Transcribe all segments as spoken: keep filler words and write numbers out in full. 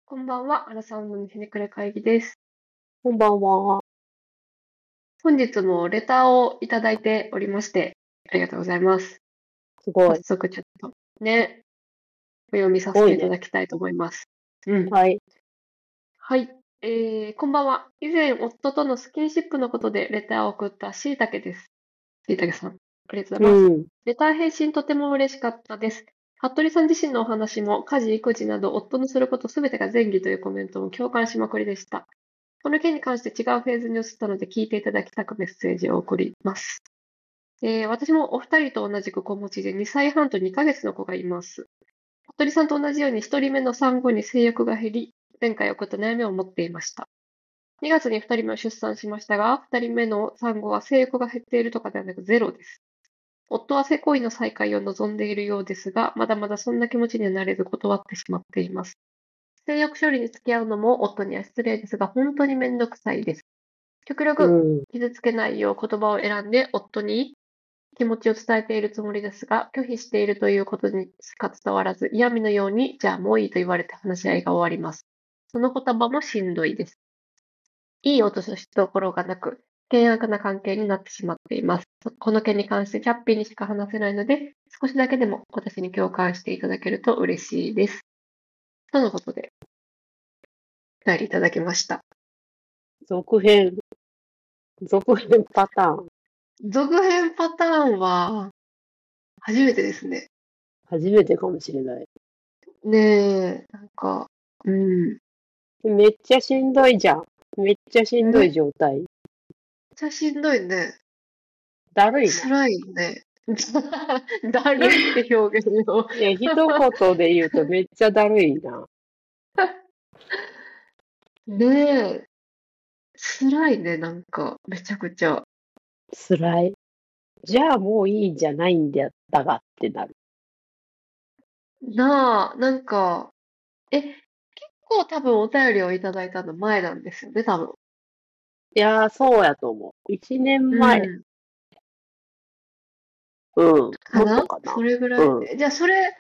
こんばんは、アラサーのひねくれ会議です。 こんばんは。 本日もレターをいただいておりまして、ありがとうございます。早すごい。 速ちょっとね、お読みさせていたすごいね。 だきたいと思います。うん。 はい。 はい。えー、こんばんは。以前、夫とのスキンシップのことでレターを送ったしいたけです。しいたけさん、ありがとうございます。 うん。 レター返信とても嬉しかったです。服部さん自身のお話も、家事、育児など、夫のすることすべてが善義というコメントも共感しまくりでした。この件に関して違うフェーズに移ったので聞いていただきたくメッセージを送ります。えー私もお二人と同じく子持ちでにさいはんとにかげつの子がいます。服部さんと同じようにひとりめの産後に性欲が減り、前回送った悩みを持っていました。にがつにふたりめを出産しましたが、ふたりめの産後は性欲が減っているとかではなくゼロです。夫は性行為の再開を望んでいるようですが、まだまだそんな気持ちにはなれず断ってしまっています。性欲処理に付き合うのも夫には失礼ですが、本当にめんどくさいです。極力うん。 傷つけないよう言葉を選んで夫に気持ちを伝えているつもりですが、拒否しているということにしか伝わらず、嫌味のように、じゃあもういいと言われて話し合いが終わります。その言葉もしんどいです。いい落としどころがなく、険悪な関係になってしまっています。この件に関してキャッピーにしか話せないので、少しだけでも私に共感していただけると嬉しいです。とのことで、お便りいただきました。 続編。続編パターン。 続編パターンは初めてですね。 初めてかもしれない。 ねえ、なんか、うん。 めっちゃしんどいじゃん。めっちゃしんどいめっ状態。 ちゃしんどいね。 だるいな。 辛いね。だいや、 るいって表現を。 いや、一言で言うとめっちゃだるいな。 ねえ、辛いね、なんか、めちゃくちゃ。 辛い。じゃあもういいんじゃないんだったがってなる。 なあ、なんか、え、結構多分お便りをいただいたの前なんですよね、多分。 いやー、そうやと思う。一年う前。 ん。 うん。もっとかなかな。 それぐらい。 うん。 じゃあ、それ、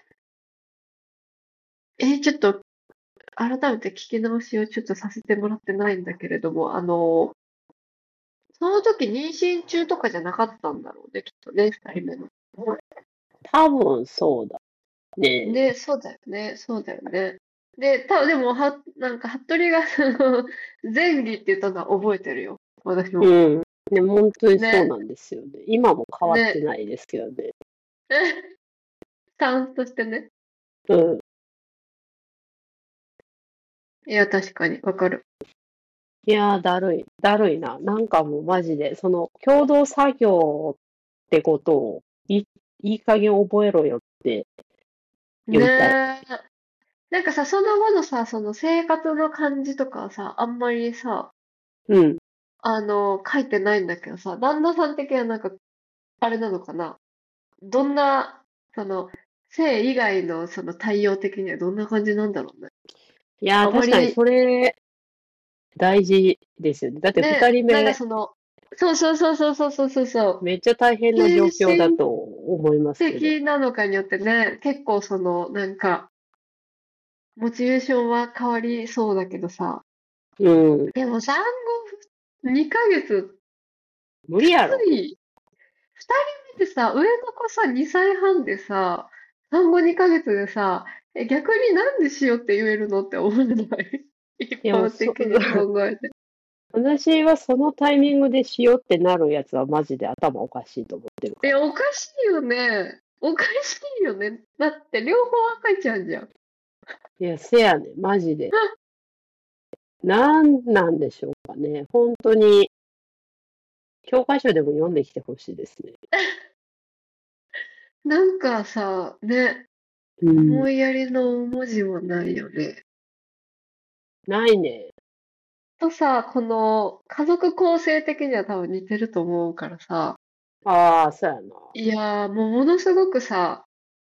え、ちょっと、改めて聞き直しをちょっとさせてもらってないんだけれども、あの、その時妊娠中とかじゃなかったんだろうね、きっとね、二人目の。 多分そうだね。 で、そうだよね、そうだよね。で、たでも、は、なんか、服部が、その、前儀って言ったのは覚えてるよ。私も。 うん。ね、本当にそうね、 なんですよね。今も変わってね、 ないですけどね。 スタンスとしてね。 うん。 いや、確かに、わかる。 いやー、だるい。だるいな。なんかもうマジで、その、共同作業ってことを、いい、いい加減覚えろよって言いたい。 ねえ。なんかさ、その後のさ、その生活の感じとかはさ、あんまりさ、 うん。 あの、書いてないんだけどさ、旦那さん的にはなんか、あれなのかな。どんな、その、性以外のその対応的にはどんな感じなんだろうね。 いやー、 あま確かにり、 それ、大事ですよね。だって二ね、なんか人目、 その、そうそうそうそうそうそうそうそう、 めっちゃ大変な状精神況だと思いますけど。 的なのかによってね、結構その、なんか、モチベーションは変わりそうだけどさ、 うん。 でも産後にかげつ、き無理やろ。 つい。二人目でさ、上の子さ、にさいはんでさ、産後にかげつでさ、え、逆になんでしようって言えるのって思わない？一いや、 般そ、 的に考えて。 私はそのタイミングでしようってなるやつはマジで頭おかしいと思ってるかえ、 ら。 おかしいよね。おかしいよね。だって両方赤ちゃんじゃん。 いや、せやねん、マジで。なんなんでしょうかね。本当に、教科書でも読んできてほしいですね。 なんかさ、ね、 うん。 思いやりの文字もないよね。 ないね。 とさ、この家族構成的には多分似てると思うからさ、 ああ、そうやな。 いやーもうものすごくさ、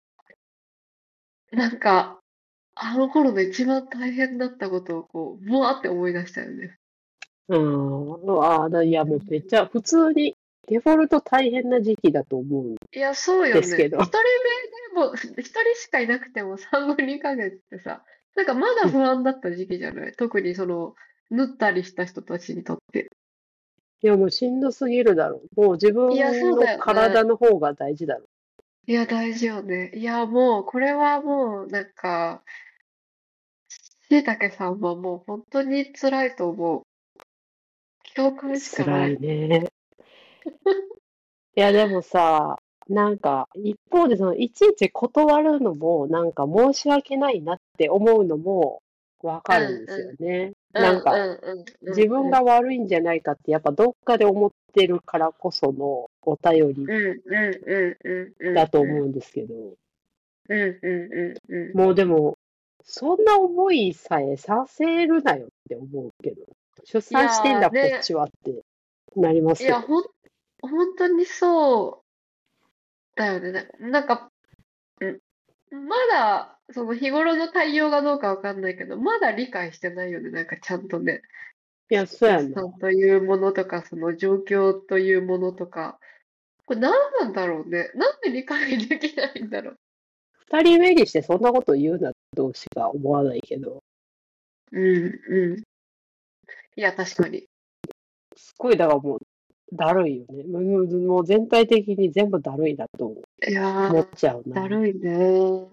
なんか、あの頃の一番大変だったことをこう、ぶわーって思い出したよね。 うん。ああ、だいや、もうめっちゃ、普通に、 デフォルト大変な時期だと思うんいや、そうよね。 ですけど。 一人目でも、一人しかいなくても産後にかげつってさ、なんかまだ不安だった時期じゃない？特にその、縫ったりした人たちにとって。 いや、もうしんどすぎるだろう。もう自いや、そ分のうだよね。 体の方が大事だろいや、大事よね。いや、もう、これはもう、なんか、しいたけさんはもう本当に辛いと思う。共う。 感しかな辛いい。 ね。いや、でもさ、なんか、一方でその、いちいち断るのも、なんか申し訳ないなって思うのもわうかるんですよんうん。 ね。 うんなんか、 うんうん自分うんが悪いんじゃないかって、やっぱどっかで思ってるからこそのお便りうんうんうんうんうんだとうん思うんですけど、 うんうんうんうん。 もうでも、そんな思いさえさせるなよって思うけど、出い産してんだ、こっやーね、 ちはってなりまいや、 すよ。 ほん、本当にそうだよね。ななんか、うん、まだ、その日頃の対応がどうかわかんないけど、まだ理解してないよね。なんかちゃんとね、 いや、そう出やな。 産というものとか、その状況というものとか、これ何なんだろうね。なんで理解できないんだろう。 二人目にしてそんなこと言うなとしか思わないけど、 うんうん。いや、確す、 かに。 すっごい、だからもう、だるいよね。もうもう全体的に全部だるいなといや思っー、 ちゃうな。 だるいね。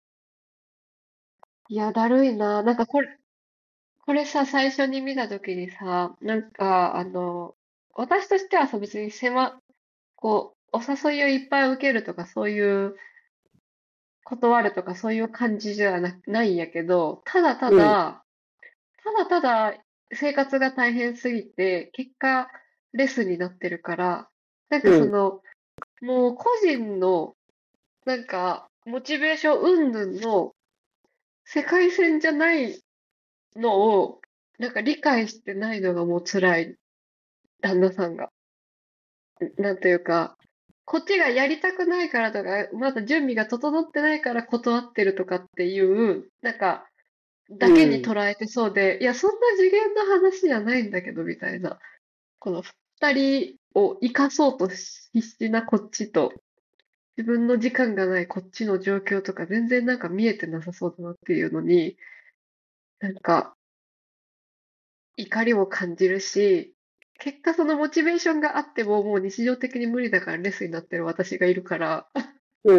いや、だるいな。なんかこれ、これさ、最初に見たときにさ、なんか、あの、私としてはさ、別に狭、こう、お誘いをいっぱい受けるとか、そういう断るとか、そういう感じじゃな、ないんやけど、ただたうん、 だ、ただただ生活が大変すぎて、結果、レスになってるから、なんかうん、 その、もう個人の、なんか、モチベーション云々の世界線じゃないのを、なんか理解してないのがもう辛い、旦那さんが。なんというか、こっちがやりたくないからとか、まだ準備が整ってないから断ってるとかっていう、なんか、だけにうん、 捉えてそうで、いや、そんな次元の話じゃないんだけど、みたいな。この二人を生かそうと必死なこっちと、自分の時間がないこっちの状況とか全然なんか見えてなさそうだなっていうのに、なんか怒りを感じるし、結果そのモチベーションがあってももう日常的に無理だからレスになってる私がいるから、 うん。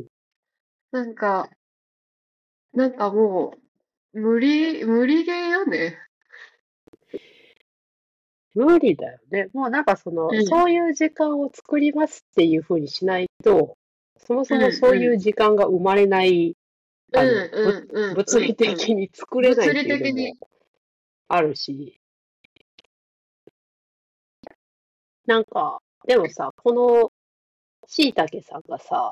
なんか、なんかもう、無理、無理ゲーよね。 無理だよね。もうなんかその、 うん、 そういう時間を作りますっていうふうにしないと、そもうん、 そもそううん、 いう時間が生まれない、 うん、 あの、ぶ、 うん、うん、 物理うん、うん。 的に作れないっ物理ていうのも的に、 あるし、なんか、でもさ、このしいたけさんがさ、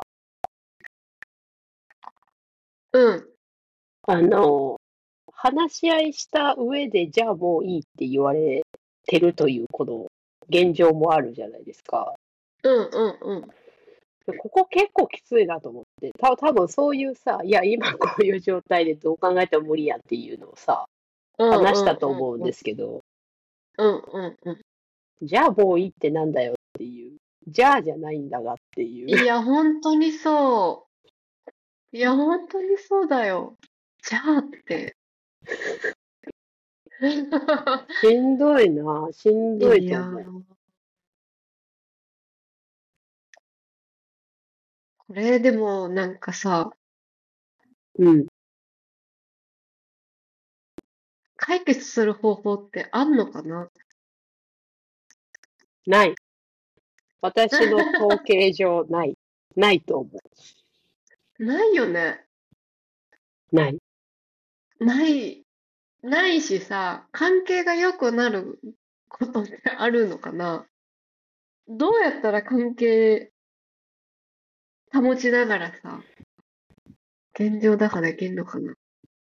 うん、 あの、話し合いした上で、じゃあもういいって言われてるという、この現状もあるじゃないですか。 うん、うん、うん、 でここ結構きついなと思って、た多分そういうさ、いや、今こういう状態でどう考えても無理やんっていうのをさ、 うん、 話したうん、うん、 と思うんでうん、 すけど、 うん、うん、うん。 じゃあもういいってなんだよっていう、じゃあじゃないんだがっていう、 いや、本当にそう。いや、本当にそうだよ。じゃあって。 しんどいな、しんどいいやと思う。 ー、これでもなんかさ、 うん、 解決する方法ってあんのかな？ ない。私の統計上ない。ないと思ないよね。 う。ない。 ない、ないしさ、関係が良くなることってあるのかな？どうやったら関係保ちながらさ、現状打破できんのかな？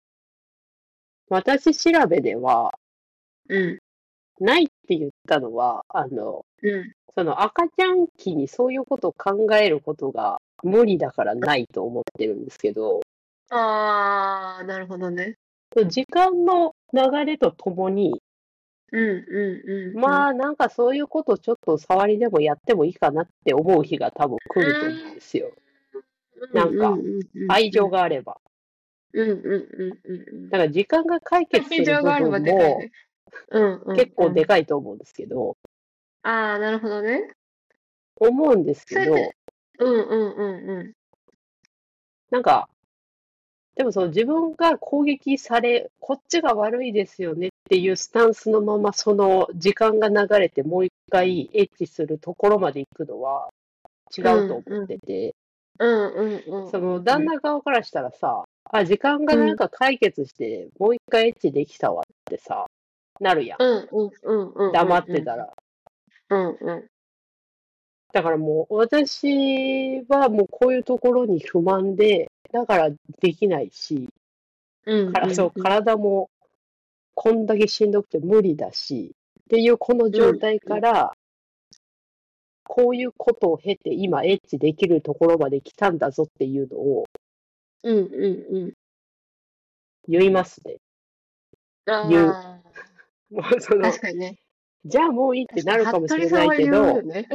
私調べでは、 うん、 ないって言ったのは、あの、 うん。 その赤ちゃん期にそういうことを考えることが無理だからないと思ってるんですけど、 あー、なるほどね。 時間の流れとともに、 うんうんうんうん。 まあ、なんかそういうことちょっと触りでもやってもいいかなって思う日が多分来ると思うんですよ。 うんうんなんか、 うんうん愛うん。 情があれば。 うんうんうんうんうん。 だから時間が解決す愛る部情があれば分もでかいね。うんうんうん。 結構でかいと思うんですけど、 ああ、なるほどね。 思うんですけど、 それって、うんうんうんうん。 なんか、でもその自分が攻撃され、こっちが悪いですよねっていうスタンスのまま、その時間が流れてもう一回エッチするところまで行くのは違ううと思っんうんてて、 うんうんうんそのうん旦那側からしたらさ、あ、時間がなんうんか解決してもう一回エッチできたわってさ、なるやん。 うんうんうんうんう黙んうんってたら。 うんうんだからもう私はもうこういうところに不満で、だからできないし、 うんからそう、 うんうん体もこんだけしんどくて無理だし、っていうこの状態から、こういうことを経て今エッチできるところまで来たんだぞっていうのをうんうんうん。 言いますね。言う。 ああ、 もうその、 確かにね。 じゃあもういいって確かに、 なるかもしれない服部さんは言うよけど、 ね。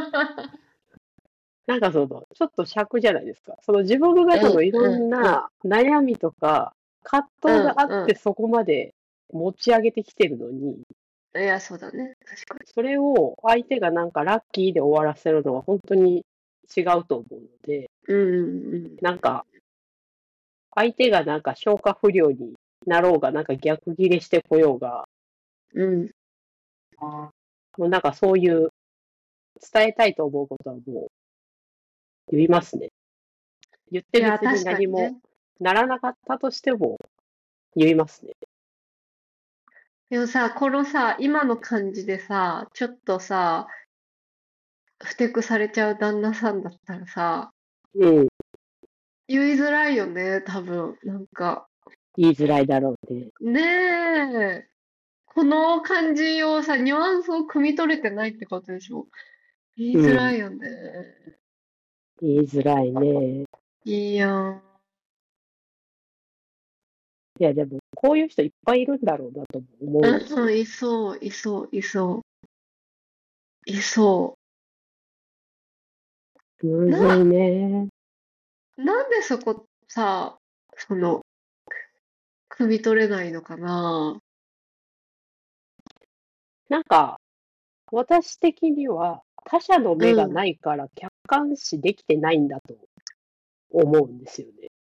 なんかその、ちょっと尺じゃないですか。その自分がうんそのいろんうんな悩みとか葛藤うんがあっうんてそこまで持ち上げてきてるのに、 うん。いや、そうだね。確かそれを相手がなんかラッキーで終わらせるのは本当に違うと思うので、 に。うんうんなんか相手がなんか消化不良になろうが、なんか逆ギレしてこようが、 うん。うん。 もうなんかそういう伝えたいと思うことはもう言いますね。言っいや、 て別に確か何もにね。 ならなかったとしても言いますね。 でもさ、このさ、今の感じでさ、ちょっとさ、ふてくされちゃう旦那さんだったらさ、 うん、 言いづらいよね、多分。なんか。 言いづらいだろうね。 ねえ。この感じをさ、ニュアンスを汲み取れてないってことでしょ。言いうん、 づらいよね。 言いづらいね。 いいやん。 いや、でも、こういう人いっぱいいるんだろうなとも思うんですよ。 うん、いそう、いそう、いそう、いそう。 むずいな、 ね。 なんでそこさ、その、汲み取れないのかな。 なんか、私的には他者の目がうん。 ないから客観視できてないんだと思うんですよね。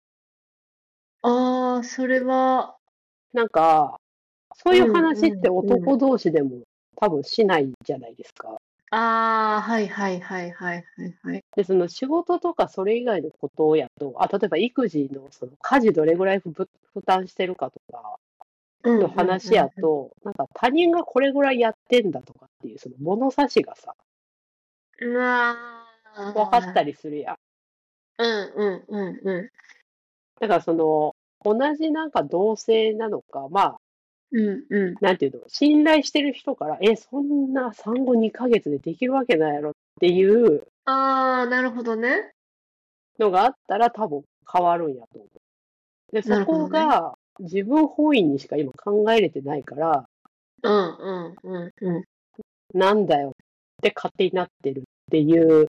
ああ、それは、 なんか、そういううん、 話ってうん、うん。 男同士でも多分しないじゃないですか。 ああ、はいはいはいはいはいはい。 で、その仕事とかそれ以外のことをやと、あ、例えば育児のその家事どれぐらいふ負担してるかとかうん、 のうん、 話やうん。 と、なんか他人がこれぐらいやってんだとかっていうその物差しがさ、 うわ分かったー。 りするやん。 うん、うん、うん、うん。 だからその、同じなんか同性なのか、まあ、 うん、うん。 なんていうの、信頼してる人から、え、そんな産後にかげつでできるわけないやろっていうああ、なるほどね。 のがあったら多分変わるんやと思う。で、そなるほどね。 こが自分本位にしか今考えれてないから、 うん、うん、うん、うん。 なんだよって勝手になってるっていう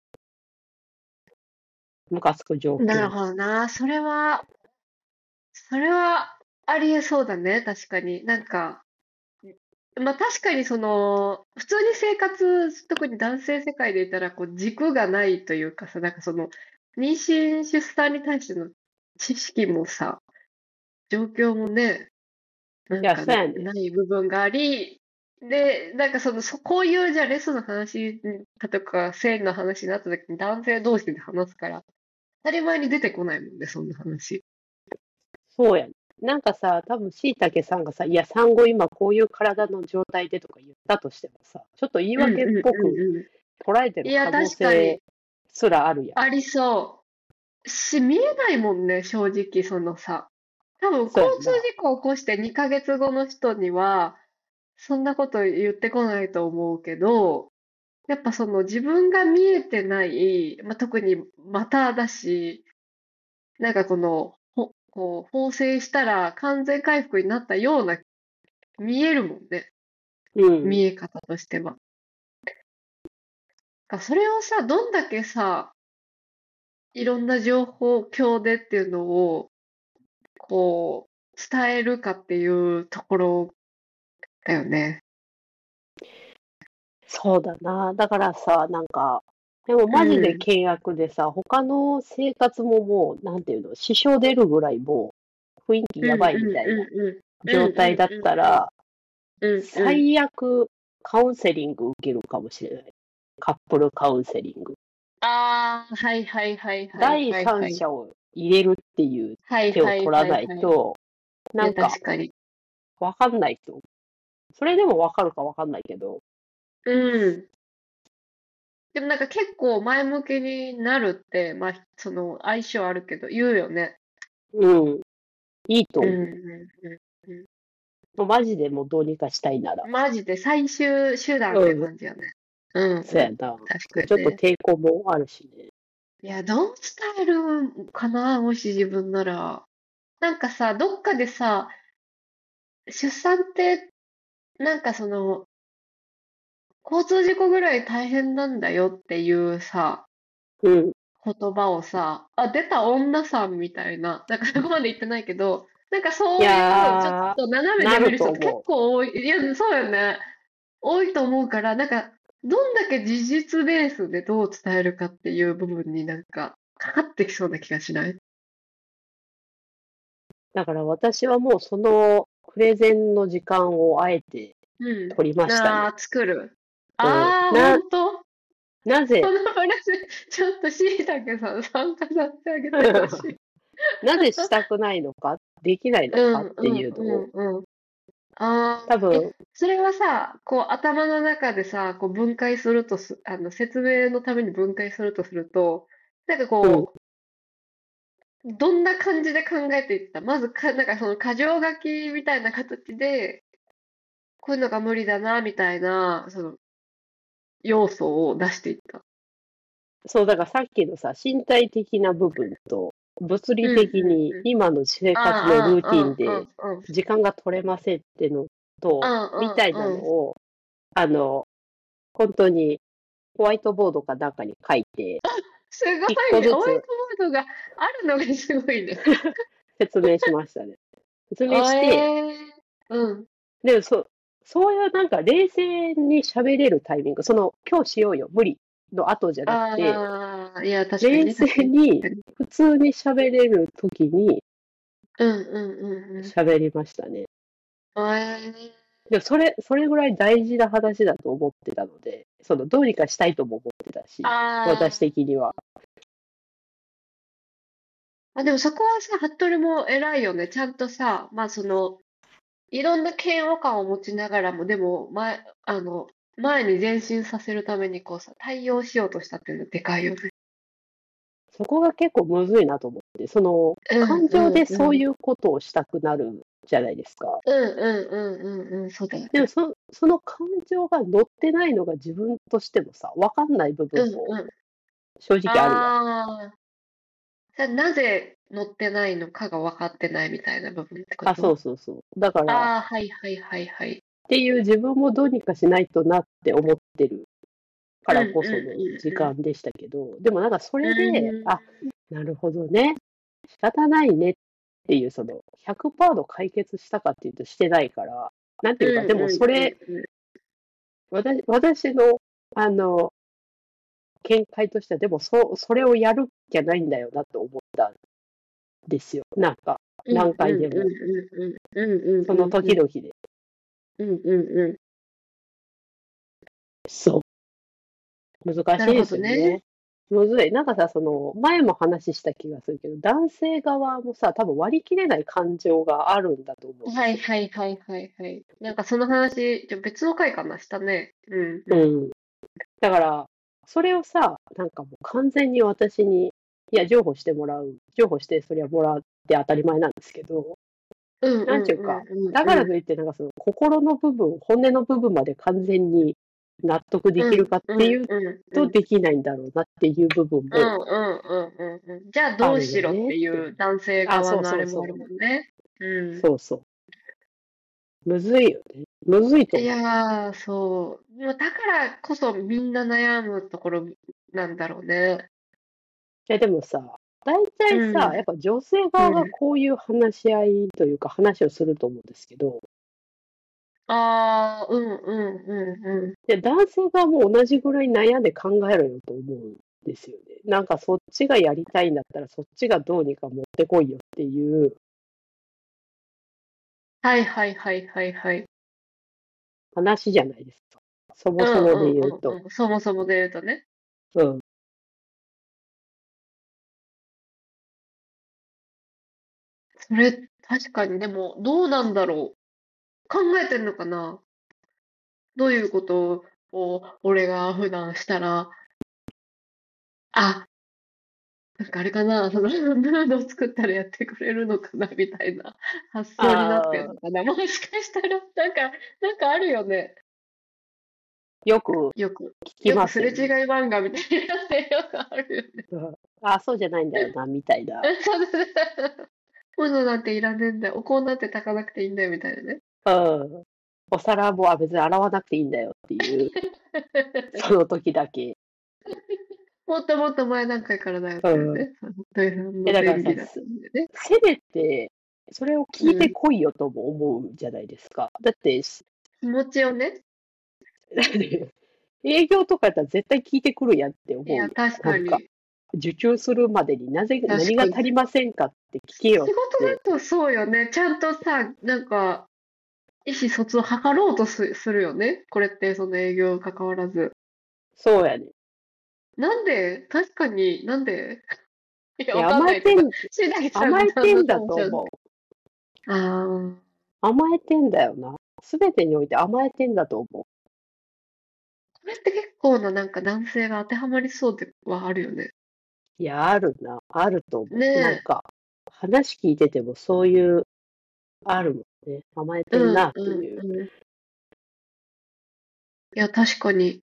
ムカつく状況。 なるほどな。それは、それはありえそうだね。確かに。なんか、まあ確かにその、普通に生活、特に男性世界でいたら、こう、軸がないというかさ、なんかその、妊娠、出産に対しての知識もさ、状況もね、ないや、 んかそうやねん。 ない部分があり、で、なんかその、そ、こういうじゃあレスの話とか、性の話になった時に男性同士で話すから、当たり前に出てこないもんね、そんな話。 そうやねん。なんかさ、多分しいたけさんがさ、いや、産後今こういう体の状態でとか言ったとしてもさ、ちょっと言い訳っうんうんぽくうんう捉えてん。いや、 る可能性確かに、 すらあるやん。 ありそう。し、見えないもんね、正直、そのさ。多分、交通そうやんな。 事故を起こしてにかげつごの人には、そんなこと言ってこないと思うけど、やっぱその自分が見えてない、まあ、特にまただし、なんかこの、ほ、こう、縫製したら完全回復になったような、見えるもんね。 うん。 見え方としては。かそれをさ、どんだけさ、いろんな情報共でっていうのを、こう、伝えるかっていうところだよね。 そうだな。だからさ、なんか、でもうマジでん。 険悪でさ、他の生活ももう、なんていうの、支障出るぐらいもう雰囲気うんやばいみうんたいなうんうん。うんう状態だっんうんうん。 たら、 うんうん。 最悪カウンセリング受けるかもしれない。カップルカウンセリング。 ああ、はいはいはいはい第はいはい。 三者を入れるっていうはい手をはいは取らないいはい。 と、 いや、 なんか、 確かに。 わかんないと。それでもわかるかわかんないけど、 うん。でもなんか結構前向きになるって、まあ、その相性あるけど言うよね。 うん、いいとうん思うんうんうう。マジでもうどうにかしたいなら。 ん。マジで最終手段ってうん、 感じよね。うんうん。 そうやな。 確かちょっとにね。 抵抗もあるしね。 いや、どう伝えるかな、もし自分なら。なんかさ、どっかでさ、出産ってなんかその、交通事故ぐらい大変なんだよっていうさ、 うん。 言葉をさ、あ、出た女さんみたいな、なんかそこまで言ってないけど、なんかいそういうちょっやと斜ー、 めでなる見る人って結と思構多い。いや、そうよね。多いと思うから、なんか、どんだけ事実ベースでどう伝えるかっていう部分になんか、かかってきそうな気がしない？ う。だから私はもうそのプレゼンの時間をあえてうん。 取りましたね。 ああ、作る。 うん。 ああ、ほな、 んと？ なぜ、 その話、ちょっとしいたけさん参加させてあげてほしい。 なぜしたくないのか、できないのうんかってうんいうのを、 うんうん。ああ、え、 多分、 それはさ、こう頭の中でさ、こう分解するとす、あの、説明のために分解するとすると、なんかうん。 こう、どんな感じで考えていった？まずか、なんかその箇条書きみたいな形で、こういうのが無理だな、みたいな、その、要素を出していった。 そう、だからさっきのさ、身体的な部分と、物理うん的にうんうん。 今の生活のルーティンああ、うんでうんうんうん。 時間が取れませんってのうと、みたいなんうんうん。 のを、あの、本当にホワイトボードかなんかに書いて、 すご一個いね。ホワイずつトボードがあるのがすごいね。 説明しましたね。説明あ、 して、 ええ、うん。 で、そう、そういうなんか冷静に喋れるタイミング、その、今日しようよ、無理の後じゃなくて、 ああ、いや、確かに冷ね、確かに、 静に確かに。 普通に喋れる時にうんうんうんうん。 喋りましたね。 あ、ええ、 でもそれ、それぐらい大事な話だと思ってたので、その、どうにかしたいとも思ってたし、私あ的には。 あ。あ、でもそこはさ、服部も偉いよね。ちゃんとさ、まあその、いろんな嫌悪感を持ちながらも、でも、前、あの、前に前進させるためにこうさ、対応しようとしたっていうのでかいよね。 そこが結構むずいなと思って、その、 うん感情でうんうん。 そういうことをしたくなるじゃないですか。 うんうんうんうんうん、そうだよね。 でもそ、その感情が乗ってないのが自分としてもさ、わかんない部分もうんうん。 正直あるやん。 ああ。じゃあなぜ乗ってないのかが分かってないみたいな部分ってこあ、そと？ うそうそう。だから、っああ、はいはいはいはい。 ていう自分もどうにかしないとなって思ってるかうんらこその時うん間でしたけど、でもなんかそうんれで、 うん。うあ、 ーん。 なるほどね。仕方ないねっていう、そのひゃくパーセント解決したかっていうとしてないから、なんていうか、でもうんうんそれ、 うんうん。 私私の、あの、見解としては、でもそ、それをやるんじゃないんだよなと思ったんですよ。なんか、何うんうんうん回でも。 うんうん。うんそのうんうんうん。 時々で。 うんうんうん。 そう。難なるほしいですどね。 よね。むずい。なんかさ、その、前も話した気がするけど、男性側もさ、多分割り切れない感情があるんだと思うんではいすよ。 はいはいはいはい。なんかその話、じゃ別の回かな、したね。うんうん。 うん。だから、それをさ、なんかもう完全に私に、いや、譲歩してもらう。譲歩して、それはもらって当たり前なんですけど、 うんうなんちゅうか、 んうんだからうんといって、なんかその、心の部分、本音の部分まで完全に納得でうん。 きるかっうんうんていううんうん。 とできないんだろうなっていう部分うんもうんうんうんうん。じゃあどあるようしろっねって。 ていう男性あ、そう側のあれもあるそうそう。 もんね。うん。 そうそう。 むずいよね。むずいとい思う。 やー、そう。でもだからこそみんな悩むところなんだろうね。 え、でもさ、大体さ、やっうん、 ぱ女性側がうん。 こういう話し合いというか話をすると思うんですけど、 ああ、うん、うん、うん、うん。 で、男性側も同じぐらい悩んで考えろよと思うんですよね。なんかそっちがやりたいんだったらそっちがどうにか持ってこいよっていうはいはいはいはいはい。 話じゃないですか。そうん、 もそもでうん、 言うと。 うん、うん。そもそもで言うとね。 うん。 それ、確かに、でも、どうなんだろう。考えてんのかな。どういうことを俺が普段したら、あ、なんかあれかな、その、ムードを作ったらやってくれるのかな、みたいな発想になってんああ、 のかな。もしかしたら、なんか、なんかあるよね。 よくよく、 聞きよくますよね。 すれ違い漫画みたいなね、よくあるよね。 うん、ああ、そうじゃないんだよな、みたいな。 そうですね。物なんていらねえんだよ。お香なんて炊かなくていいんだよ、みたいなね。 うん。お皿もあ別に洗わなくていいんだよっていう、その時だけ。 もっともっと前段階からだよっうん。 ていうね。その土井さんえ、 のだからさ、 便利だったせんでね。 せめて、それを聞いてうん。 こいよとも思うじゃないですか。だって、し気持ちをね。 だって営業とかやったら絶対聞いてくるやんっていや、 思うよ。 確なんか、 かに。 受注するまでになぜ、 確かに。 何が足りませんかって聞けよ仕事って。 だとそうよね。ちゃんとさ、なんか、意思疎通を図ろうとす、するよね。これってその営業関わらず。 そうやね。 なんで確かに、なんでいや、 いや、 わかんないけど、 甘えてん、 しだいさん甘の旦那えてんださんもちゃんと。 と思う。 ああ。 甘えてんだよな。すべてにおいて甘えてんだと思これって結構ななんか男性が当てはまりそうではあるよね。 う。いや、あるな。あると思ねう。なんえ。 か、話聞いててもそういう、あるもんね。甘えてんなっうんうんていう。 うん。いや、確かに、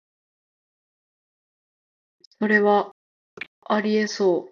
それはありえそ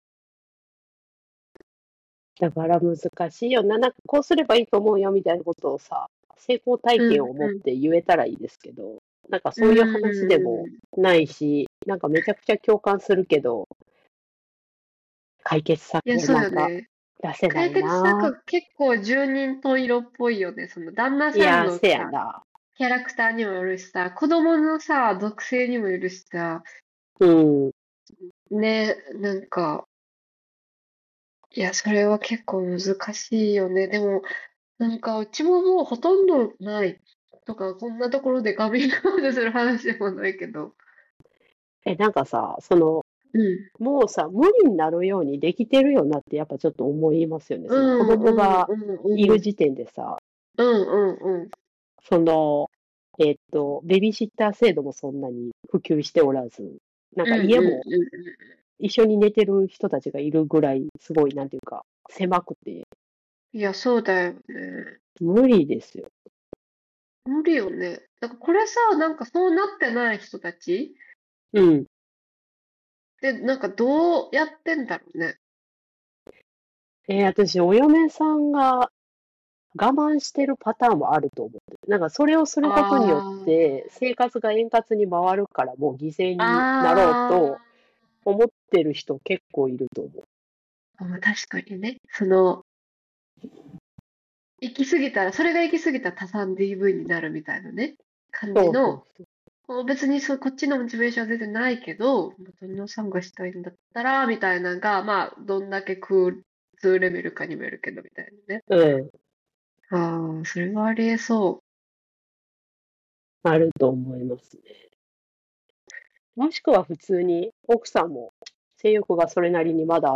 だから難しいよな。なんかこうすればいいと思うよみたいなことをさ、成功体う。う験を持っんうん。 て言えたらいいですけど、なんかうそういう話でもーん。 ないし、なんかめちゃくちゃ共感するけど、解決策いや、そうをなんかよね。 出せな解いな。 決策結構十人十色っぽいよね。その旦那さんいや、せやのさ、 な。 キャラクターにもよるしさ、子供のさ、属性にもよるしさ、 うん。 ね、なんか、いや、それは結構難しいよね。でも、なんか、うちももうほとんどないとか、こんなところでカミングアウトする話でもないけど。 え、なんかさ、その、 うん。 もうさ、無理になるようにできてるよなってやっぱちょっと思いますよね。 うその子んうん供がうんうん。 いる時点でさ、 うんうんうん。 その、えっと、ベビーシッター制度もそんなに普及しておらず、なんかうん家もうんうん。 一緒に寝てる人たちがいるぐらい、すごい、なんていうか、狭くて、 いや、そうだよね。 無理ですよ。 無理よね。なんかこれさ、なんかそうなってない人たちうん。 で、なんかどうやってんだろうね。 えー私、お嫁さんが我慢してるパターンもあると思ってる。なんか、それをすることによっあて、生活が円滑に回るから、もう犠牲になろうあ、あと思ってる人結構いると思う。 あ、まあ確かにね。その、行き過ぎたら、それが行き過ぎたら多産 ディーブイ になるみたいなね、感じそうそうの、 そう。 もう別にそう、こっちのモチベーションは全然ないけど、旦那さんがしたいんだったら、みたいなのが、まあ、どんだけクールレベルかにもよるけど、みたいなね。 うん。 ああ、それはありえそあると思いますね。もしくは普通に奥さんも性欲がそれなりにまだあって、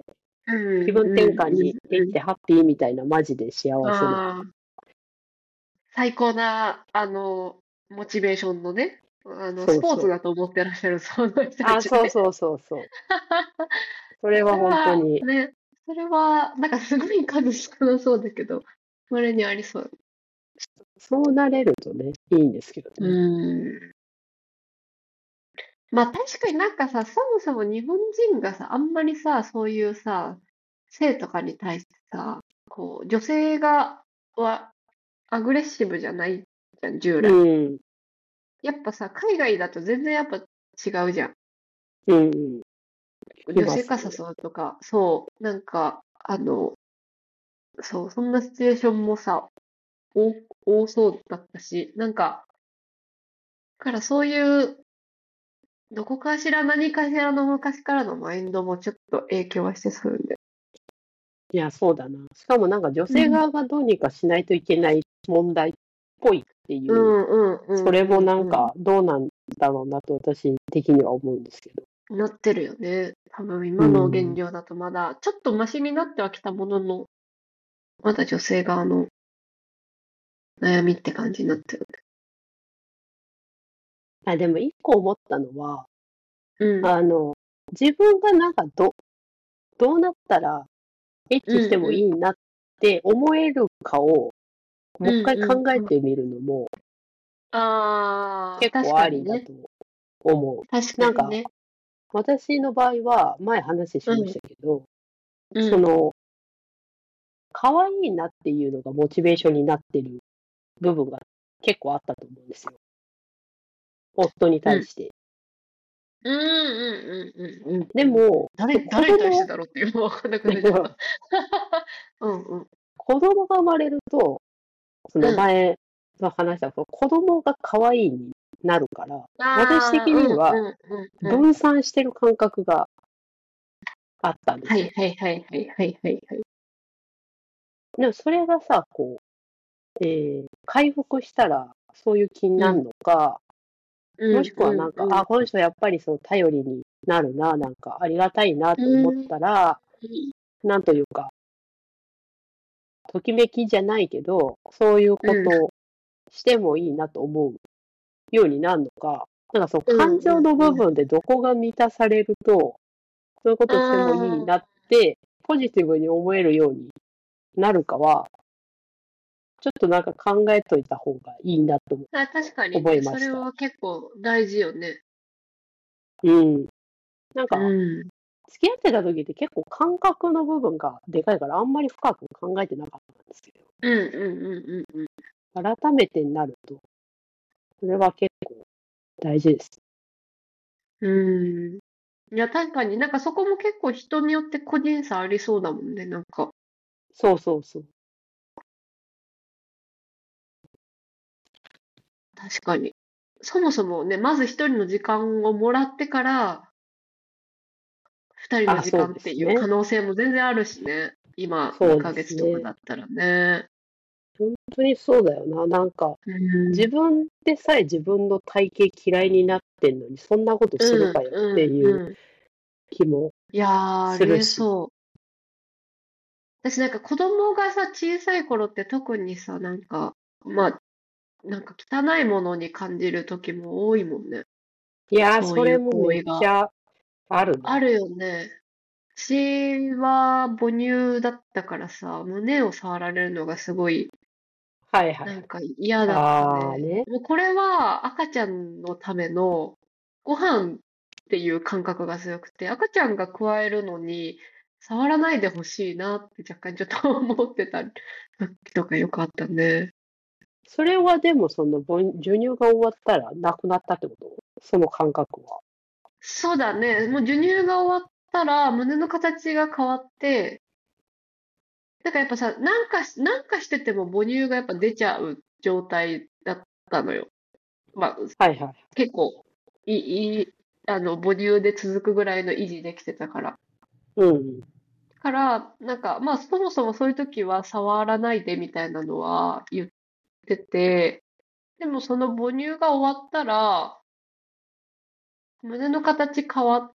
う。うん、 気分転うん、 換にでうん、 きてハッピーみたいなマジで幸うん。 せな。 ああ、最高な、あの、モチベーションのね、あの、スポーツそうそう。 だと思ってらっしゃる、その人たあ、 ちね。 そうそうそうそう。それはそれは、 本当に、 ね、それは、なんかすごい数少なそうだけど、稀にありそう。 そうなれるとね、いいんですけどうね。 ーん。まあ確かになんかさ、そもそも日本人がさ、あんまりさ、そういうさ、性とかに対してさ、こう、女性が、は、 アグレッシブじゃないじゃん、従う来。 ん。 やっぱさ、海外だと全然やっぱ違うじゃん。 うん。聞き女ますね。 性か誘うとか、そう、なんか、あの、そう、そんなシチュエーションもさ、多多そうだったし、なんか、だからそういう、どこかしら何かしらの昔からのマインドもちょっと影響はしてするんで。 いや、そうだな。しかもなんか女うん。 性側がどうにかしないといけない問題っぽいっていうう、 んうんうそれもんうんなんかどうなんだろうなと私的には思うんですけど。 うん。なってるよね。多分う今の現ん。 状だとまだ、ちょっとマシになってはきたものの、まだ女性側の悩みって感じになってる。 あ、でも一個思ったのは、 うん。 あの、自分がなんかど、どうなったらエッうチしてもいんいなって思えるかをうん。 もう一回うんうんうん。 考えてみるのもああ、確結構あかにね。 りだと思う。 確かなんかにね。 私の場合は前話しましうん。 たけど、 うん。 その可愛いなっていうのがモチベーションになってる部分が結構あったと思うんですよ。夫にうん。 対して。 うんうんうんうんうんうんうん。 でも、 誰、 子誰に対して供、 だろうっていうのわかんなくなっちゃった。うんうん。 子供が生まれると、そのうん。 前の話だと、子供が可愛いになるから、私ああ、 的うんにはうんうんうん。 分散してる感覚があったんではいすよ。 はいはいはいはいはいはい。 でもそれがさ、こう、えー回復したらそういう気にうん。 なるのか、 うんもしくはなんか、 うんうん。 あ、この人やっぱりそう頼りになるな、なんかありがたいなと思っうん。 たら、なんというか、ときめきじゃないけど、そういうこうん。 とをしてもいいなと思うようになるのか、なんかそのうん感情の部うんうん。 分でどこが満たされると、そういうことしてもいいなあって、ポジティブに思えるようになるかは、ちょっとなんか考えといた方がいいなとあ、あ、確かに思ね。 いました。 それは結構大事よね。 うん。なんうか、 ん。 付き合ってた時って結構感覚の部分がでかいからあんまり深く考えてなかったんですけうんうんうんうんうん。 ど、改めてになると、それは結構大事です。 うーん。いや、確かになんかそこも結構人によって個人差ありそうだもんね、なんか。 そうそうそう。 確かに。そもそもね、まず一人の時間をもらってから、二人のあ、 時そう間っていうですね。 可能性も全然あるしね。今、 そうで 2ヶ月とかすね。 だったらね。 本当にそうだよな。なんか、 うん。 自分でさえ自分の体型嫌いになってんのに、そんなことするうん、 かよってうん、 いううん。 気もいやー、ありえするし。 そう。私なんか子供がさ、小さい頃って特にさ、なんか、まあ、なんか汚いものに感じる時も多いもんね。 いやー、そそういうれもめっ行為が。 ちゃあるな。 あるよね。私は母乳だったからさ、胸を触られるのがすごい、 はいはいはい。 なんか嫌だったね。 あーね。 もうこれは赤ちゃんのためのご飯っていう感覚が強くて、赤ちゃんが加えるのに触らないでほしいなって若干ちょっと思ってた時とかよくあったね。 それはでも、その母授乳が終わったらなくなったってこと？その感覚は。 そうだね。もう授乳が終わったら胸の形が変わって、なんかやっぱさ、なんかし、なんかしてても母乳がやっぱ出ちゃう状態だったのよ。まあ、 はいはい。 結構、いい、いいあの、母乳で続くぐらいの維持できてたから。 うん。 から、なんか、まあ、そもそもそういう時は触らないでみたいなのは言ってて、でもその母乳が終わったら、胸の形変わって、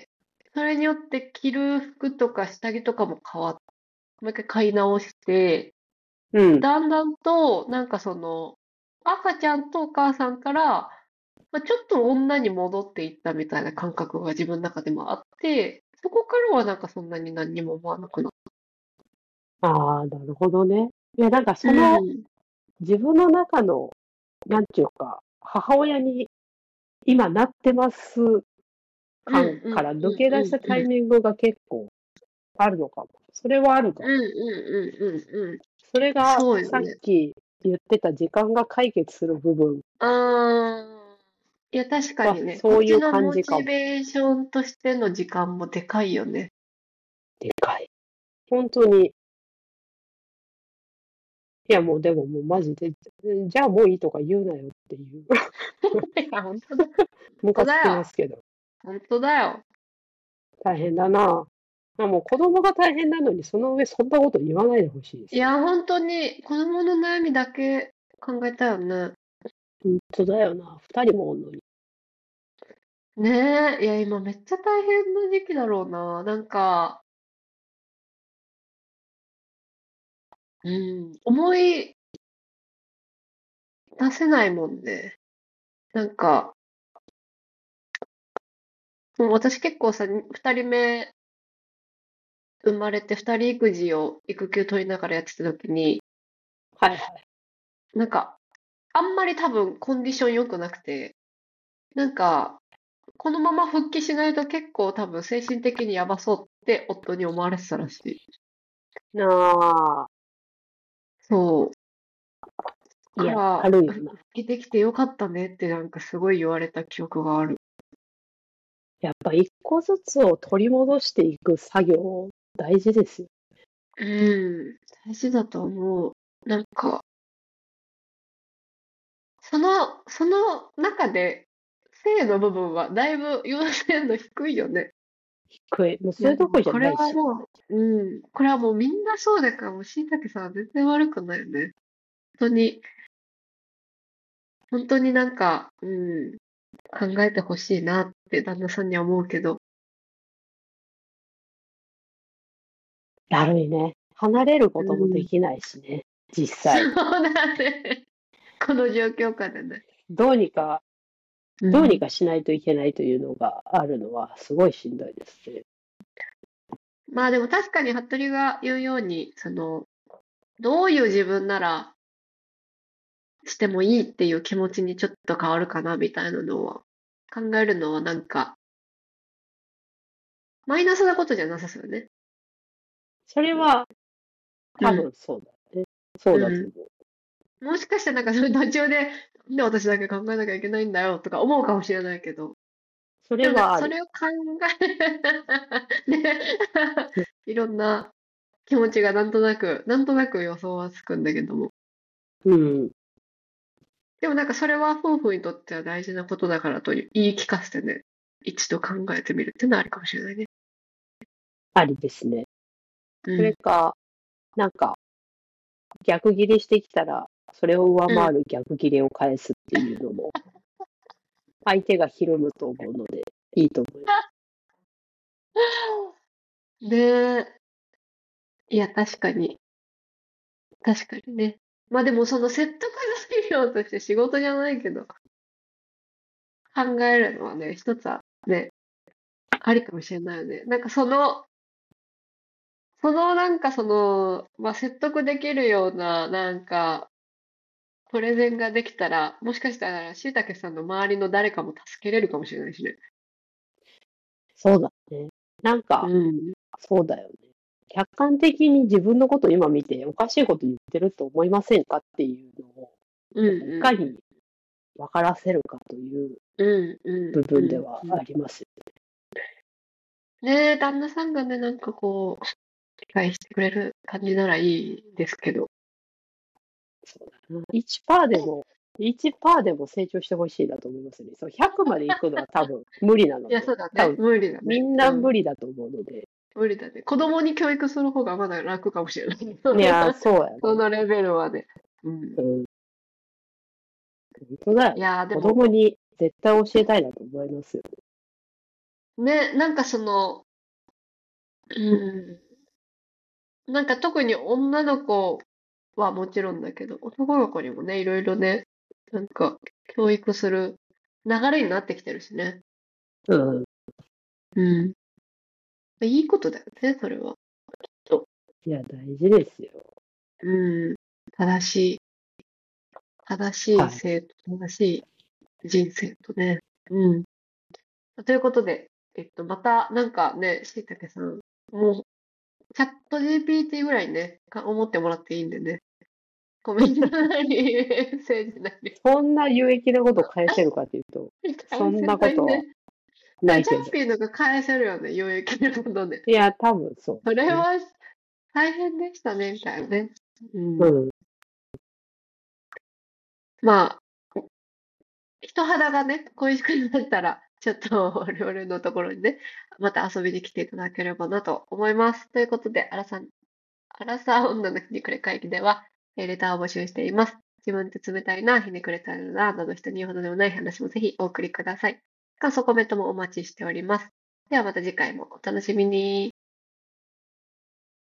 それによって着る服とか下着とかも変わっ、もう一回買い直して、 うん。 だんだんと、なんかその、赤ちゃんとお母さんから、まあ、ちょっと女に戻っていったみたいな感覚が自分の中でもあって、そこからはなんかそんなに何にも思わなくなっああ、なるほどね。いや、なんかた。うそのん。 自分の中の、なんていうか、母親に今なってますうんう感からんうん抜け出したうんうん。 タイミングが結構あるのかも。それはあるかも。 うんうんうんうんうん。 それがさっそうよね。 き言ってた時間が解決する部分あー、いや、確かはにね、こそういうっちの感じかも。 モチベーションとしての時間もでかいよね。 でかい。本当に。いや、もうでももうマジで、じゃあもういいとか言うなよっていう。 いや、本当だ。 ムカつきま本当だよ。 すけど。 本当だよ。 大変だな。あもう子供が大変なのに、その上そんなこと言わないでほしいですよ。 いや、本当に子供の悩みだけ考えたよね。 本当だよな。二人もおんのに。 ねえ、いや、今めっちゃ大変な時期だろうな。なんか、うん、思い出せないもんね。なんか、もう私結構さ、二人目生まれて二人育児を育休取りながらやってた時に、 はいはい。 なんか、あんまり多分コンディション良くなくて、なんか、このまま復帰しないと結構多分精神的にやばそうって夫に思われてたらしい。 なあ、 そう。 いや、わかから、 るよな。 復帰できてよかったねってなんかすごい言われた記憶がある。 やっぱ一個ずつを取り戻していく作業、大事ですよ。 うん、大事だと思う。なんか、その、その中で、性の部分はだいぶ優先度低いよね。 低い。もういや、 それどころじゃでもこれないし。 はもう、うん、これはもうみんなそうだから、もうしいたけさんは全然悪くないよね。本当に、本当になんか、うん、考えてほしいなって旦那さんには思うけど。 だるいね。離れることもでうん、 きないしね。実際。 そうだね。この状況下でね。 どうにか、どうにうん。 かしないといけないというのがあるのは、すごいしんどいですね。 まあでも確かに服部が言うように、その、どういう自分ならしてもいいっていう気持ちにちょっと変わるかなみたいなのは、考えるのはなんか、マイナスなことじゃなさそうよね。 それは、多うん。 分そうだね。そうだとうん。 思う。 もしかしたらなんかそれ途中で、なんで私だけ考えなきゃいけないんだよとか思うかもしれないけど、 そでもなんかれはある。 それを考え、ね、いろんな気持ちがなんとなく、なんとなく予想はつくんだけども。 うん。 でもなんかそれは夫婦にとっては大事なことだからと言い聞かせてね、一度考えてみるっていうのはありかもしれないね。 ありですね。それうん。 か、なんか、逆ギレしてきたら、それを上うん。 回る逆ギレを返すっていうのも、相手がひるむと思うので、いいと思います。 で、いや、確かに、確かにね。まあでもその説得材料として仕事じゃないけど、考えるのはね、一つはね、ありかもしれないよね。なんかその、そのなんかその、まあ説得できるような、なんか、プレゼンができたら、もしかしたら、しいたけさんの周りの誰かも助けれるかもしれないしね。 そうだね。なんうか、 ん。 そうだよね。客観的に自分のことを今見て、おかしいこと言ってると思いませんかっていうのを、 うんいかうん。 に分からせるかといううんうん部分でうんうん。 はありますよね。 ねえ、旦那さんがね、なんかこう、理解してくれる感じならいいですけど。 そうだな。いちパーセントでも、いちパーセントでも成長してほしいなと思いますね。そう、ひゃくまで行くのは多分無理ないや、 ので、 そうだね。 多分無理だね。 みんなうん。 無理だと思うので。 無理だね。子供に教育する方がまだ楽かもしれない。 いやー、そうやね。 そのレベルはね。うん。 うん、本当だよね。 いやー、で子も、 供に絶対教えたいなと思いますよ。 ね、なんかその、うん。なんか特に女の子はもちろんだけど、男の子にもね、いろいろね、なんか教育する流れになってきてるしね。 うん。 うん。いいことだよね、それは。と。 いや、大事ですよ。 うん。正しい、正しいはい。 生徒、正しい人生とね。うん。ということで、えっと、また、なんかね、しいたけさん、もう、チャット ジーピーティー ぐらいね、か思ってもらっていいんでね。 コメントなり、メッセージなり。 そんな有益なこと返せるかっていうと、そんなことはないけど。 チャッピーのが返せるよね、有益なことで。 いや、多分そう。 それは大変でしたね、みたいなね。うん。 うん。 まあ、人肌がね、恋しくなったら、ちょっと我々のところにね、また遊びに来ていただければなと思います。ということで、アラサアラサー女のひねくれ会議では、えーレターを募集しています。自分って冷たいな、ひねくれたいな、など人に言うほどでもない話もぜひお送りください。感想コメントもお待ちしております。ではまた次回もお楽しみに。